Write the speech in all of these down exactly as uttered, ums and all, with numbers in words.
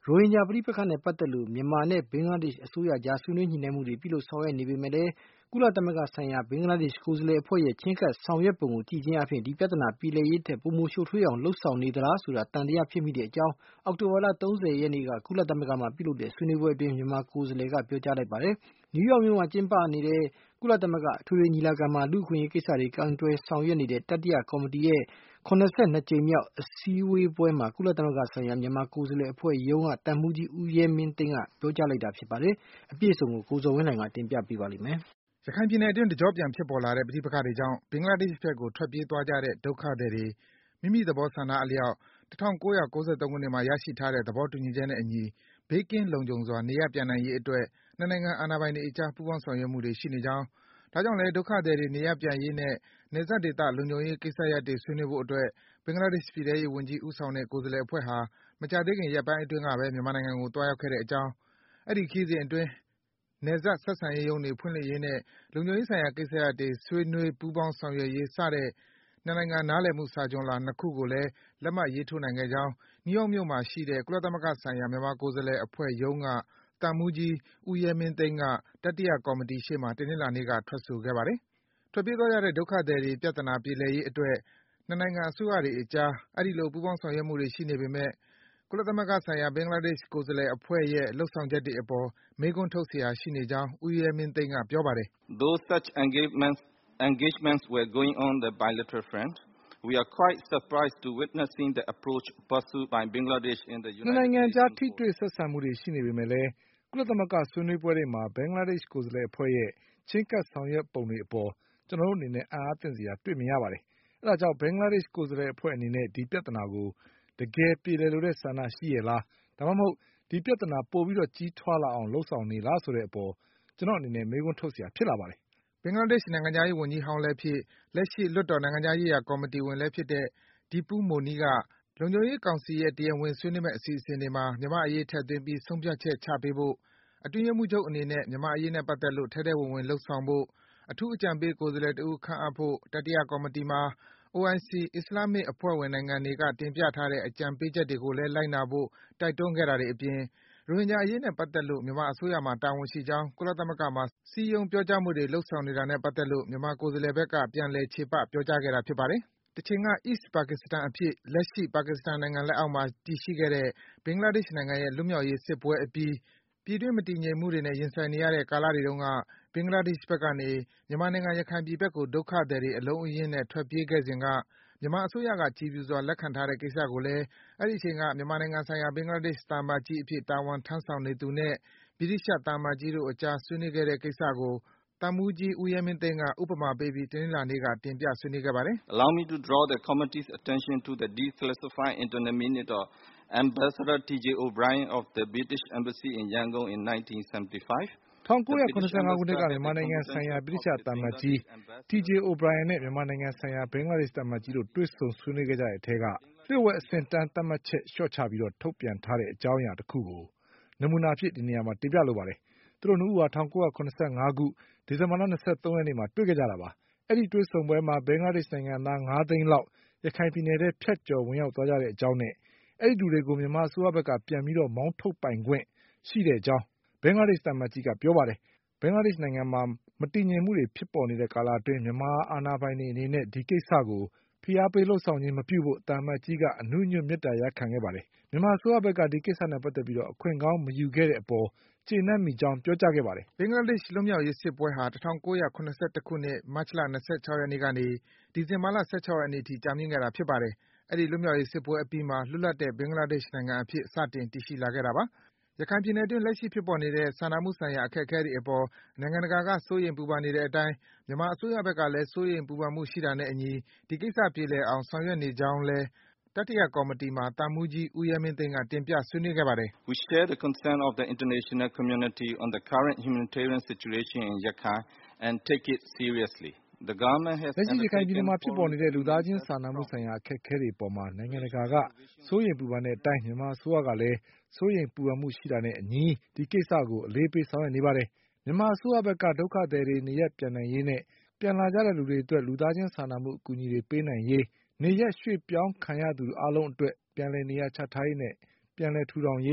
ရိုဟင်ဂျာပဋိပက္ခနဲ့ပတ်သက်လို့မြန်မာနဲ့ဘင်္ဂလားဒေ့ရှ်အစိုးရကြားဆွေးနွေးညှိနှိုင်းမှုတွေပြုလုပ်ဆောင်ရွက်နေပေမဲ့လည်းကုလသမဂ္ဂဆိုင်ရာဘင်္ဂလားဒေ့ရှ်ကိုယ်စားလှယ်အဖွဲ့ရဲ့ချဉ်းကပ်ဆောင်ရွက်ပုံကိုကြည့်ခြင်းအပြင်ဒီပြဿနာပြေလည်ရေးထက်ပိုမိုရှုပ်ထွေးအောင်လှုပ်ဆောင်နေသလားဆိုတာတန်တရားဖြစ်မိတဲ့အကြောင်းအောက်တိုဘာလ၃၀ရက်နေ့ကကုလသမဂ္ဂမှာပြုလုပ်တဲ့ဆွေးနွေးပွဲအတွင်းမြန်မာကိုယ်စားလှယ်ကပြောကြားလိုက်ပါတယ်။နယူးယောက်မြို့မှာကျင်းပနေတဲ့ကုလသမဂ္ဂအထွေထွေညီလာခံမှာလူ့အခွင့်အရေးကိစ္စတွေကိုင်တွယ်ဆောင်ရွက်နေတဲ့တတိယကော်မတီရဲ့၇၂ကြိမ်မြောက်အစည်းအဝေးပွဲမှာကုလသမဂ္ဂဆိုင်ရာမြန်မာကိုယ်စားလှယ်အဖွဲ့ရုံးကတန်မှူးကြီးဦးရဲမင်းသိန်းကပြောကြားလိုက်တာဖြစ်ပါတယ်။အပြည့်အစုံကိုကိုဇော်ဝင်းလှိုင်ကတင်ပြပေးပါလိမ့်မယ်။ရခိုင်ပြည်နယ်အတွင်းတကျော့ပြန်ဖြစ်ပေါ်လာတဲ့ပဋိပက္ခတွေကြောင့်ဘင်္ဂလားဒေ့ရှ်ဘက်ကိုထွက်ပြေးသွားကြတဲ့ဒုက္ခသည်တွေမိမိသဘောဆန္ဒအလျောက်၁၉၉၃ခုနှစ်မှာရရှိထားတဲ့သဘောတူညီချက်နဲ့အညီဘေးကင်းလုံခြုံစွာနေရပ်ပြန်နိုင်ရေးအတွက်နှစ်နိုင်ငံအာဏာပိုင်တွေအကြားပူးပေါင်းဆောင်ရွက်မှုတွေရှိနေကြောင်းဒါကြောင့်လည်းဒုက္ခသည်တွေနေရပ်ပြန်ရေးနဲ့နယ်စပ်ဒေသလုံခြုံရေးကိစ္စရပ်တွေဆွေးနွေးဖို့အတွက်ဘင်္ဂလားဒေ့ရှ်ပြည်ထဲရေးဝန်ကြီးဦးဆောင်တဲ့ကိုယ်စားလှယ်အဖွဲ့ဟာမကြာသေးခင်ရက်ပိုင်းအတွင်းကပဲမြန်မာနိုင်ငံကိုသွားရောက်ခဲ့တဲ့အကြောင်းအဲဒီခရီးစဉ်အတွင်းနယ်စပ်ဆက်ဆံရေးရုံးတွေဖွင့်လှစ်ရေးနဲ့လုံခြုံရေးဆိုင်ရာကိစ္စရပ်တွေဆွေးနွေးပူးပေါင်းဆောင်ရွက်ရေးစတဲ့နှစ်နိုင်ငံနားလည်မှုစာချွန်လွှာနှစ်ခုကိုလည်းလက်မှတ်ရေးထိုးနိုင်ခဲ့ကြောင်းနယူးယောက်မြို့မှာရှိတဲ့ကုလသမဂ္ဂဆိုင်ရာမြန်မာကိုယ်စားလှယ်အဖွဲ့ရုံးကသံမှူးကြီးဦးရဲမင်းသိန်းကတတိယကော်မတီရှေ့မှာတနင်္လာနေ့ကထွက်ဆိုခဲ့ပါတယ်။ထွက်ပြေးသွားကြတဲ့ဒုက္ခသည်တွေပြဿနာပြေလည်ရေးအတွက်နှစ်နိုင်ငံအစိုးရတွေအကြားအဲဒီလိုပူးပေါင်းဆောင်ရွက်မှုတွေရှိနေပေမဲ့ကုလသမဂ္ဂဆိုင်ရာဘင်္ဂလားဒေ့ရှ်ကိုယ်စားလှယ်အဖွဲ့ရဲ့လုပ်ဆောင်ချက်တွေအပေါ်မေးခွန်းထုတ်စရာရှိနေကြောင်းဦးရဲမင်းသိန်းကပြောပါတယ်။ Though such engagements engagements were going on the bilateral front, we are quite surprised to witnessing the approach pursued by Bangladesh in the United Nations. နှစ်နိုင်ငံကြားထိတွေ့ဆက်ဆံမှုတွေရှိနေပေမဲ့လည်းကုလသမဂ္ဂဆွေးနွေးပွဲတွေမှာဘင်္ဂလားဒေ့ရှ်ကိုယ်စားလှယ်အဖွဲ့ရဲ့ချဉ်းကပ်ဆောင်ရွက်ပုံတွေအပေါ်ကျွန်တော်တို့အနေနဲ့အံ့အားသင့်စရာတွေ့မြင်ရပါတယ်။အဲဒါကြောင့်ဘင်္ဂလားဒေ့ရှ်ကိုယ်စားလှယ်အဖွဲ့အနေနဲ့ဒီပြဿနာကိုတကယ်ပြေလည်လိုတဲ့ဆန္ဒရှိရဲ့လားဒါမှမဟုတ်ဒီပြဿနာပိုပြီးကြီးထွားလာအောင်လုပ်ဆောင်နေလားဆိုတဲ့အပေါ်ကျွန်တော်အနေနဲ့မေးခွန်းထုတ်စရာဖြစ်လာပါတယ်။ဘင်္ဂလားဒေ့ရှ်နိုင်ငံခြားရေးဝန်ကြီးဟောင်းလည်းဖြစ်လက်ရှိလွှတ်တော်နိုင်ငံခြားရေးရာကော်မတီဝင်လည်းဖြစ်တဲ့ဒီပူးမိုနီကလုံခြုံရေးကောင်စီရဲ့တရားဝင်ဆွေးနွေးမယ့်အစီအစဉ်တွေမှာမြန်မာ့အရေးထည့်သွင်းပြီးဆုံးဖြတ်ချက်ချပေးဖို့အတွင်းရေးမှူးချုပ်အနေနဲ့မြန်မာ့အရေးနဲ့ပတ်သက်လို့ထဲထဲဝင်ဝင်လုပ်ဆောင်ဖို့အထူးအကြံပေးကိုယ်စားလှယ်တဦးခန့်အပ်ဖို့တတိယကော်မတီမှာ အိုအိုင်စီအစ္စလာမ်မစ်အဖွဲ့ဝင်နိုင်ငံတွေကတင်ပြထားတဲ့အကြံပေးချက်တွေကိုလည်းလိုက်နာဖို့တိုက်တွန်းခဲ့တာတွေအပြင်ရိုဟင်ဂျာအရေးနဲ့ပတ်သက်လို့မြန်မာအစိုးရမှာတာဝန်ရှိကြောင်းကုလသမဂ္ဂမှာစည်းရုံးပြောကြားမှုတွေလုပ်ဆောင်နေတာနဲ့ပတ်သက်လို့မြန်မာကိုယ်စားလှယ်ဘက်ကပြန်လည်ချေပပြောကြားခဲ့တာဖြစ်ပါတယ်။တချိန်က East Pakistan အဖြစ်လက်ရှိပါကစ္စတန်နိုင်ငံလက်အောက်မှာတည်ရှိခဲ့တဲ့ဘင်္ဂလားဒေ့ရှ်နိုင်ငံရဲ့လွတ်မြောက်ရေးစစ်ပွဲအပြီးပြည်တွင်းမတည်ငြိမ်မှုတွေနဲ့ရင်ဆိုင်နေရတဲ့ကာလတွေတုန်းကဘင်္ဂလားဒေ့ရှ်ဘက်ကနေမြန်မာနိုင်ငံရခိုင်ပြည်ဘက်ကိုဒုက္ခသည်တွေအလုံးအရင်းနဲ့ထွက်ပြေးခဲ့စဉ်ကမြန်မာအစိုးရကကြည်ဖြူစွာလက်ခံထားတဲ့ကိစ္စကိုလည်းအဲဒီအချိန်ကမြန်မာနိုင်ငံဆိုင်ရာဘင်္ဂလားဒေ့ရှ်သံအမတ်ကြီးအဖြစ်တာဝန်ထမ်းဆောင်နေသူနဲ့ဗြိတိသျှသံအမတ်ကြီးတို့အကြားဆွေးနွေးခဲ့တဲ့ကိစ္စကိုသံမှူးကြီးဦးရဲမင်းသိန်းကဥပမာပေးပြီးတနင်္လာနေ့ကတင်ပြဆွေးနွေးခဲ့ပါတယ်။ Allow me to draw the committee's attention to the declassified Intermediate Ambassador T J O'Brien of the British Embassy in Yangon in nineteen seventy-five ၁၉၇၅ခုနှစ်ကမြန်မာနိုင်ငံဆိုင်ရာဗြိတိသျှသံအမတ်ကြီး T J O'Brien နဲ့မြန်မာနိုင်ငံဆိုင်ရာဘင်္ဂလားဒေ့ရှ်သံအမတ်ကြီးတို့တွေ့ဆုံဆွေးနွေးခဲ့ကြတဲ့အထဲကလျှို့ဝှက်အဆင့်အတန်းသတ်မှတ်ချက်လျှော့ချပြီးထုတ်ပြန်ထားတဲ့အကြောင်းအရာတခုကိုနမူနာအဖြစ်ဒီနေရာမှာတင်ပြလိုပါတယ်။သူတို့နှစ်ဦးဟာ၁၉၇၅ခုဒီဇင်ဘာလ၂၃ရက်နေ့မှာတွေ့ခဲ့ကြတာပါ။အဲဒီတွေ့ဆုံပွဲမှာဘင်္ဂလားဒေ့ရှ်နိုင်ငံသား၅သိန်းလောက်ရခိုင်ပြည်နယ်ထဲဖြတ်ကျော်ဝင်ရောက်သွားကြတဲ့အကြောင်းနဲ့အဲဒီလူတွေကိုမြန်မာအစိုးရဘက်ကပြန်ပြီးမောင်းထုတ်ပိုင်ခွင့်ရှိတဲ့အကြောင်းဘင်္ဂလားဒေ့ရှ်သံအမတ်ကြီးကပြောပါတယ်။ဘင်္ဂလားဒေ့ရှ်နိုင်ငံမှာမတည်ငြိမ်မှုတွေဖြစ်ပေါ်နေတဲ့ကာလအတွင်းမြန်မာအာဏာပိုင်တွေအနေနဲ့ဒီကိစ္စကိုဖိအားပေးလုပ်ဆောင်ခြင်းမပြုဖို့သံအမတ်ကြီးကအနူးအညွတ်မေတ္တာရပ်ခံခဲ့ပါတယ်။မြန်မာအစိုးရဘက်ကဒီကိစ္စနဲ့ပတ်သက်ပြီးအခွင့်ကောင်းမယူခဲ့တဲ့အပေါ်ကျေနပ်မိကြောင်းပြောကြားခဲ့ပါတယ်။ဘင်္ဂလားဒေ့ရှ်လွတ်မြောက်ရေးစစ်ပွဲဟာ၁၉၇၁ခုနှစ်မတ်လ၂၆ရက်နေ့ကနေဒီဇင်ဘာလ၁၆ရက်နေ့အထိကြာမြင့်ခဲ့တာဖြစ်ပါတယ်။အဲဒီလွတ်မြောက်ရေးစစ်ပွဲအပြီးမှာလွတ်လပ်တဲ့ဘင်္ဂလားဒေ့ရှ်နိုင်ငံအဖြစ်စတင်တည်ရှိလာခဲ့တာပါ။ရခိုင်ပြည်နယ်အတွင်းလက်ရှိဖြစ်ပေါ်နေတဲ့စာနာမှုဆိုင်ရာအခက်အခဲတွေအပေါ်နိုင်ငံတကာကစိုးရိမ်ပူပန်နေတဲ့အတိုင်းမြန်မာအစိုးရဘက်ကလည်းစိုးရိမ်ပူပန်မှုရှိတာနဲ့အညီဒီကိစ္စပြေလည်အောင်ဆောင်ရွက်နေကြောင်းလည်းတတိယကော်မတီမှာသံမှူးကြီးဦးရဲမင်းသိန်းကတင်ပြဆွေးနွေးခဲ့ပါတယ်။ We share the concern of the international community on the current humanitarian situation in Rakhine and take it seriously. The government has လက်ရှိရခိုင်ပြည်နယ်မှာဖြစ်ပေါ်နေတဲ့လူသားချင်းစာနာမှုဆိုင်ရာအခက်အခဲတွေအပေါ်မှာနိုင်ငံတကာကစိုးရိမ်ပူပန်တဲ့အတိုင်းမြန်မာအစိုးရကလည်းစိုးရိမ်ပူပန်မှုရှိတာနဲ့အညီဒီကိစ္စကိုအလေးပေးဆောင်ရွက်နေပါတယ်။မြန်မာအစိုးရဘက်ကဒုက္ခသည်တွေနေရပ်ပြန်နိုင်ရေးနဲ့ပြန်လာကြတဲ့လူတွေအတွက်လူသားချင်းစာနာမှုအကူအညီတွေပေးနိုင်ရေးနေရပ်ရွှေ့ပြောင်းခံရသူအားလုံးအတွက်ပြန်လည်နေရာချထားရေးနဲ့ပြန်လည်ထူထောင်ရေး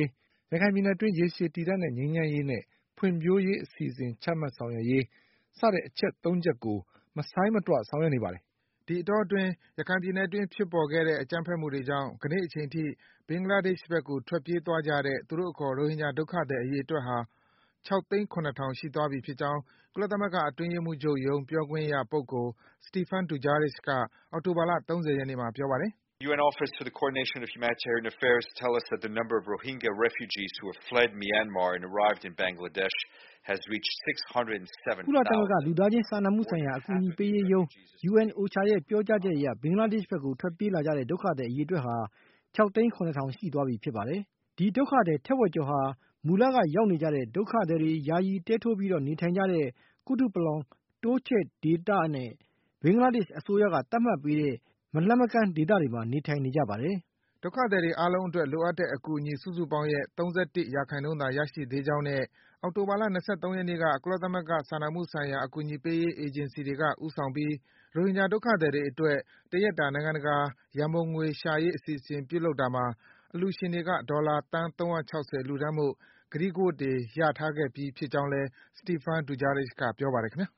ရခိုင်ပြည်နယ်အတွင်းရေရှည်တည်တံ့တဲ့ငြိမ်းချမ်းရေးနဲ့ဖွံ့ဖြိုးရေးအစီအစဉ်ချမှတ်ဆောင်ရွက်ရေးစတဲ့အချက်သုံးချက်ကိုမဆိုင်းမတွဆောင်ရွက်နေပါတယ်။ဒီအတောအတွင်းရခိုင်ပြည်နယ်အတွင်းဖြစ်ပေါ်ခဲ့တဲ့အကြမ်းဖက်မှုတွေကြောင့်ကနေ့အချိန်ထိဘင်္ဂလားဒေ့ရှ်ဘက်ကိုထွက်ပြေးသွားကြတဲ့သူတို့အခေါ်ရိုဟင်ဂျာဒုက္ခသည်အရေအတွက်ဟာ၆သိန်း၇ထောင်ရှိသွားပြီဖြစ်ကြောင်းကုလသမဂ္ဂအတွင်းရေးမှူးချုပ်ရုံးပြောခွင့်ရပုဂ္ဂိုလ် Stéphane Dujarric ကအောက်တိုဘာလ၃၀ရက်နေ့မှာပြောပါတယ်။ U N Office for the Coordination of Humanitarian Affairs tell us that the number of Rohingya refugees who have fled Myanmar and arrived in Bangladesh has reached six hundred seven thousand. ကုလသမဂ္ဂလူသားချင်းစာနာမှုဆိုင်ရာအကူအညီပေးရေးရုံး U N O C H A ရဲ့ပြောကြားချက်အရဘင်္ဂလားဒေ့ရှ်ဘက်ကိုထွက်ပြေးလာကြတဲ့ဒုက္ခသည်အရေအတွက်ဟာ၆သိန်း၇ထောင်ရှိသွားပြီဖြစ်ပါတယ်။ဒီဒုက္ခသည်ထက်ဝက်ကျော်ဟာမူလကရောက်နေကြတဲ့ဒုက္ခသည်တွေယာယီတဲထိုးပြီးတော့နေထိုင်ကြတဲ့ကုတုပလောင်တိုးချဲ့ဒေသနဲ့ဘင်္ဂလားဒေ့ရှ်အစိုးရကသတ်မှတ်ပေးတဲ့မလှမ်းမကမ်းဒေသတွေမှာနေထိုင်နေကြပါတယ်။ဒုက္ခသည်တွေအားလုံးအတွက်လိုအပ်တဲ့အကူအညီစုစုပေါင်းရဲ့၃၁ရာခိုင်နှုန်းသာရရှိသေးကြောင်းနဲ့အောက်တိုဘာလ၂၃ရက်နေ့ကကုလသမဂ္ဂစာနာမှုဆိုင်ရာအကူအညီပေးရေးအေဂျင်စီတွေကဦးဆောင်ပြီးရိုဟင်ဂျာဒုက္ခသည်တွေအတွက်တရက်တာနိုင်ငံတကာရန်ပုံငွေရှာရေးအစီအစဉ်ပြုလုပ်တာမှာအလှူရှင်တွေကဒေါ်လာသန်း၃၆၀လှူဒါန်းဖို့ကတိကဝတ်တွေရထားခဲ့ပြီးဖြစ်ကြောင်းလည်း Stéphane Dujarric ကပြောပါတယ်ခင်ဗျာ